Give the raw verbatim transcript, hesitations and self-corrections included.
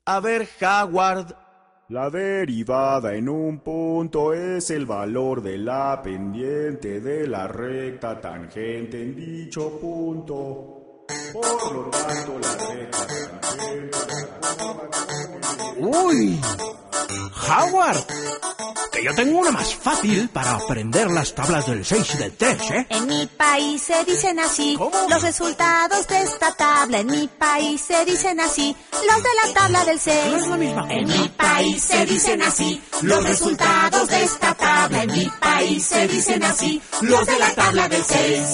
A ver, Howard. La derivada en un punto es el valor de la pendiente de la recta tangente en dicho punto. Por lo tanto, la recta tangente... ¡Uy! ¡Howard! Que yo tengo una más fácil para aprender las tablas del seis y del tres, ¿eh? En mi país se dicen así. ¿Cómo? Los resultados de esta tabla. En mi país se dicen así. Los de la tabla del seis. No es la misma. En mi país se dicen así. Los resultados de esta tabla. En mi país se dicen así. Los de la tabla del seis.